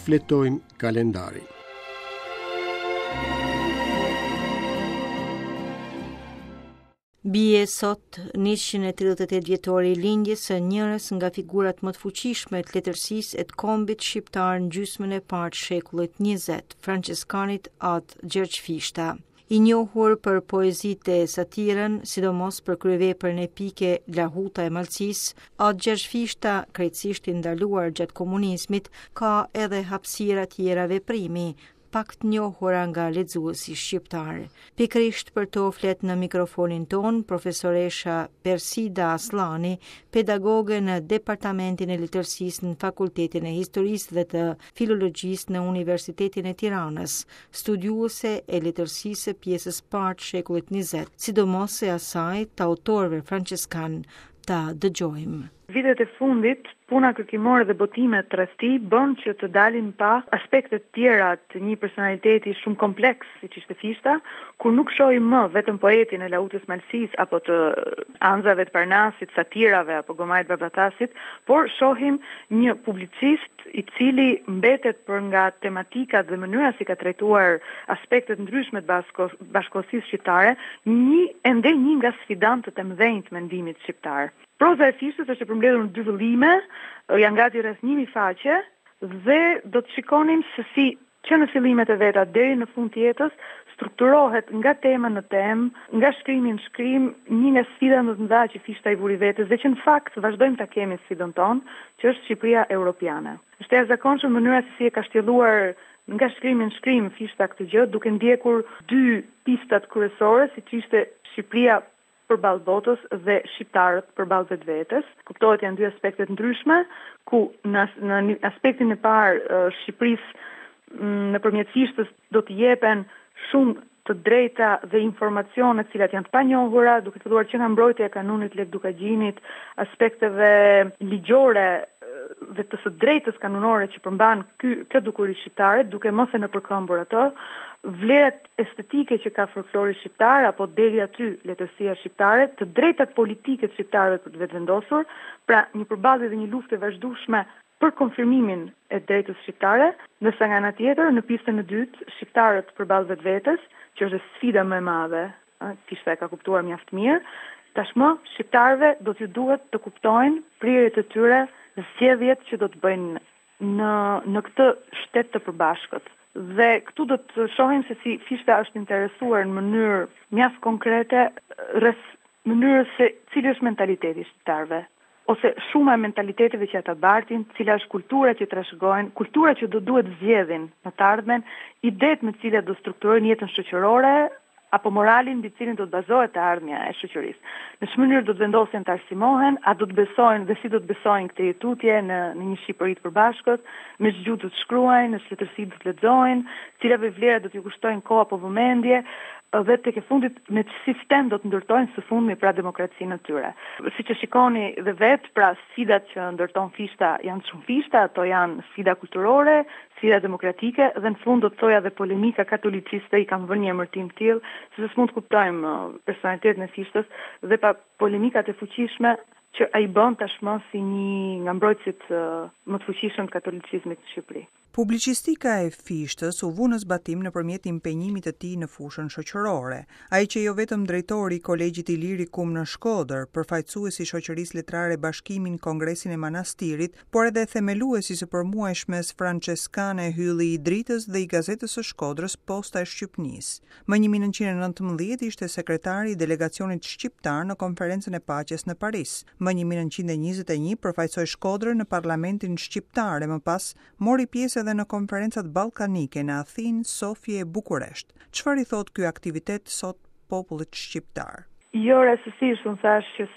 fletojmë kalendarin. Bie sot 138 vjetori i lindjes së njërës nga figurat më të fuqishme të letërsisë e të kombit shqiptar në gjysmën e parë të shekullit 20, franceskanit Atë Gjergj Fishta. I njohur për poezitë e satirën, sidomos për kryeveprën epike Lahuta e Malësisë, Atë Gjergj Fishta, krejtësisht i ndaluar gjatë komunizmit, ka edhe hapësira tjera veprimi, pak të njohura nga lexuesi shqiptar. Pikërisht për to flet në mikrofonin ton profesoresha Persida Aslani, pedagoge në Departamentin e Letërsisë në Fakultetin e Historisë dhe të Filologjisë në Universitetin e Tiranës, studiuese e letërsisë së pjesës parë të shekullit 20, sidomos e asaj të autorëve franceskan. Ta dëgjojmë. Vitet e fundit, puna kërkimore dhe botimet rreth tij bën që të dalin pa aspektet tjera të një personaliteti shumë kompleks siç ishte Fishta, kur nuk shohim më vetëm poetin e Lahutës Malësisë apo të anëzave të Parnasit, satirave apo Gomajt Barbatasit, por shohim një publicist i cili mbetet për nga tematikat dhe mënyra si ka trajtuar aspektet ndryshme të bashkëkohësisë shqiptare, një nga sfidantët e mëdhenj të mendimit shqiptar. Proza e Fishtës është e përmbledhur në 2 vëllime, janë gati rreth 1000 faqe dhe do të shikonim se si që në fillimet e veta deri në fund të jetës strukturohet nga tema në temë, nga shkrimi në shkrim, një nga sfidat më të mëdha që Fishta i vuri vetes dhe që në fakt vazhdojmë ta kemi sfidën tonë, që është Shqipëria europiane. Është e jashtëzakonshme mënyra se si e ka shtjelluar nga shkrimi në shkrim Fishta këtë gjë, duke ndjekur 2 pistat kryesore, siç ishte Shqipëria përballë botës dhe shqiptarët përballë vetvetes. Kuptohet janë 2 aspekte të ndryshme, ku në aspektin e parë Shqipërisë nëpërmjet Fishtës do të jepen shumë të drejta dhe informacione të cilat janë të panjohura, duke filluar që nga mbrojtja e kanunit Lek Dukagjinit, aspekteve ligjore dhe të së drejtës kanunore që përmban kjo dukuri shqiptare, duke mos e nëpërkëmbur ato, vlerat estetike që ka folklori shqiptar apo deri aty letërsia shqiptare, të drejtat politike të shqiptarëve për të vetvendosur, pra një përballje dhe një luftë e vazhdueshme për konfirmimin e drejtës shqiptare, ndërsa nga ana tjetër në pistën e dytë shqiptarët përballë vetvetes, që është sfida më e madhe, Fishta e ka kuptuar mjaft mirë. Tashmë shqiptarëve do t'ju duhet të kuptojnë prirjet e tyre, zgjedhjet që do të bëjnë në këtë shtet të përbashkët. Dhe këtu do të shohim se si Fishta është interesuar në mënyrë mjaft konkrete rreth mënyrës se cili është mentaliteti i shqiptarëve, ose shuma e mentaliteteve që ata bartin, cila është kultura që trashëgojnë, kultura që do duhet zgjedhin në të ardhmen, idetë me të cilat do strukturojnë jetën shoqërore apo moralin mbi cilin do të bazohet e ardhmja e shoqërisë. Në çfarë mënyrë do të vendosen të arsimohen, a do të besojnë dhe si do të besojnë këtë jetutje në një Shqipëri të përbashkët, me ç'gjuhë do të shkruajnë, në ç'letërsi do të lexojnë, cilave vlera do t'ju kushtojnë kohë apo vëmendje, dhe tek e fundit me që sistem do të ndërtojnë së fundmi pra demokracinë e tyre. Siç e shikoni dhe vetë, pra sfidat që ndërton Fishta janë shumë Fishta, ato janë sfida kulturore, sfida demokratike dhe në fund do të thoja dhe polemika katoliciste i kam vënë një emërtim të tillë, sepse s'mund të kuptojmë personalitetin e Fishtës dhe pa polemikat e fuqishme që ai bën tashmë si një nga mbrojtësit më të fuqishëm të katolicizmit në Shqipëri. Publicistika e Fishtës u vu në zbatim nëpërmjet impenjimit të tij në fushën shoqërore. Ai që jo vetëm drejtori i Kolegjit Ilirikum në Shkodër, përfaqësuesi i Shoqërisë Letrare Bashkimin Kongresin e Manastirit, por edhe themeluesi së përmuajshmes franceskane Hylli i Dritës dhe i Gazetës së Shkodrës Posta e Shqipnisë. Më 1919 ishte sekretari i delegacionit shqiptar në Konferencën e Paqes në Paris. Më 1921 përfaqësoi Shkodrën në Parlamentin shqiptar e më pas mori pjesë edhe në konferencat ballkanike në Athinë, Sofje e Bukuresht. Çfarë i thot ky aktivitet sot popullit shqiptar? Jo, rastësisht unë thash që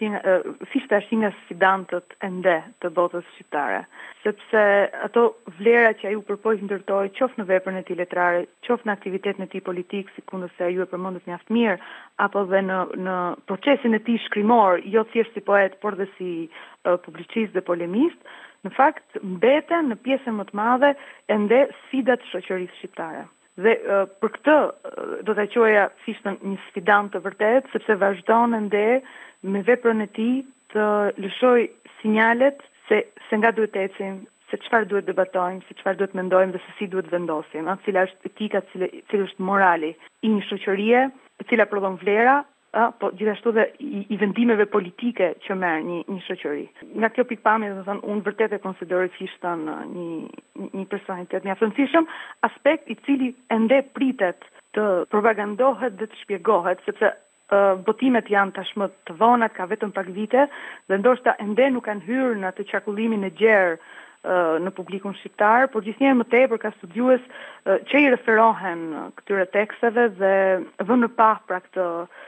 Fishta është një nga sfidantët ende të botës shqiptare, sepse ato vlera që ai u përpoq ndërtoi qoftë në veprën e tij letrare, qoftë në aktivitetin e tij politik, sikur se ju e përmendët mjaft mirë, apo dhe në procesin e tij shkrimor, jo thjesht si poet, por dhe si publicist dhe polemist, në fakt mbeten në pjesën më të madhe ende sfidat të shoqërisë shqiptare. Dhe për këtë do ta quaja Fishtën një sfidant të vërtet, sepse vazhdon ende me veprën e tij të lëshoj sinjalet se nga duhet të ecim, se çfarë duhet debatojmë, se çfarë duhet mendojmë dhe se si duhet vendosim, cila është etika, cila është morali i një shoqërie, e cila prodhon vlera, po gjithashtu dhe i vendimeve politike që merr një shoqëri. Nga kjo pikpamje, do të thonë, unë vërtet e konsideroj Fishtan një personalitet mjaft të rëndësishëm, aspekt i cili ende pritet të propagandohet dhe të shpjegohet, sepse botimet janë tashmë të vonat, ka vetëm pak vite, dhe ndoshta ende nuk kanë hyrë në atë qarkullimin e gjerë në publikun shqiptar, por gjithnjëherë më tepër ka studiues që i referohen këtyre teksteve dhe vënë në pa pra këtë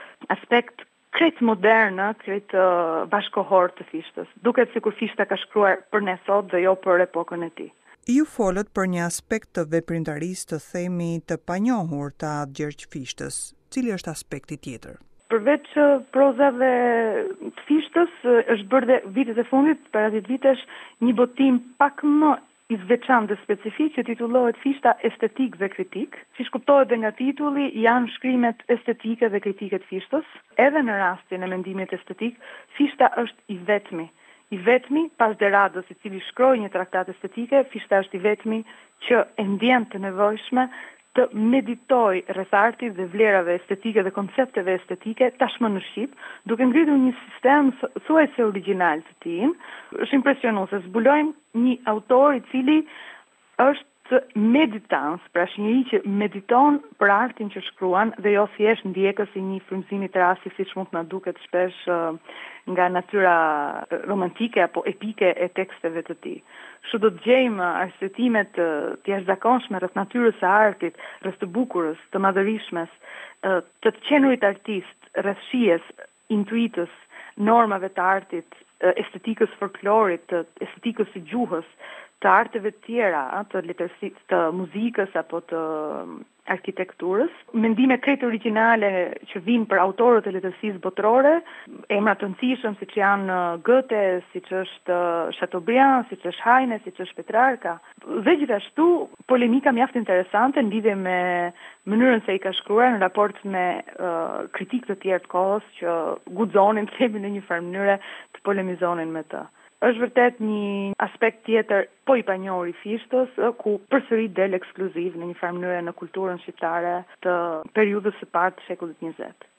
aspekt krejt modern, krejt bashkohor të Fishtës. Duket sikur Fishta ka shkruar për ne sot dhe jo për epokën e tij. Ju folët për një aspekt të veprimtarisë të themi të panjohur të atë Gjergj Fishtës. Cili është aspekti tjetër? Përveç prozave të Fishtës, është bërë dhe vitet e fundit, para 10 vitesh, një botim pak më i veçantë dhe specifik që titullohet Fishta estetik dhe kritik. Siç kuptohet dhe nga titulli, janë shkrimet estetike dhe kritike të Fishtës. Edhe në rastin e mendimit estetik, Fishta është i vetmi pas Deradës, i cili shkroi një traktat estetike. Fishta është i vetmi që e ndjen të nevojshme të meditoj rreth artit dhe vlerave estetike dhe koncepteve estetike tashmë në Shqip, duke ngritur një sistem thuajse origjinal të tij. Është impresionuese, zbulojmë një autor i cili është meditans, pra është njëri që mediton për artin që shkruan dhe jo thjesht ndjekës i një frymëzimi të rastit siç mund të na duket shpesh nga natyra romantike apo epike e teksteve të tij. Kështu do të gjejmë arsetimet të jashtëzakonshme rreth natyrës së artit, rreth të bukurës, të madhërishmes, të qenurit artist, rreth shijes, intuitës, normave të artit, estetikës folklorit, të estetikës së gjuhës, të arteve të tjera, të letërsisë, të muzikës apo të arkitekturës. Mendime krejt origjinale që vijnë për autorët e letërsisë botërore, emra të rëndësishëm siç janë Goethe, siç është Chateaubriand, siç është Heine, siç është Petrarca. Dhe gjithashtu polemika mjaft interesante në lidhje me mënyrën se i ka shkruar në raport me kritikë të tjerë të kohës që guxonin themi në një farë mënyre të polemizonin me të. Është vërtet një aspekt tjetër po i panjohur i Fishtës, ku përsëri del ekskluziv në një farë mënyrë në kulturën shqiptare të periudhës së parë të shekullit 20.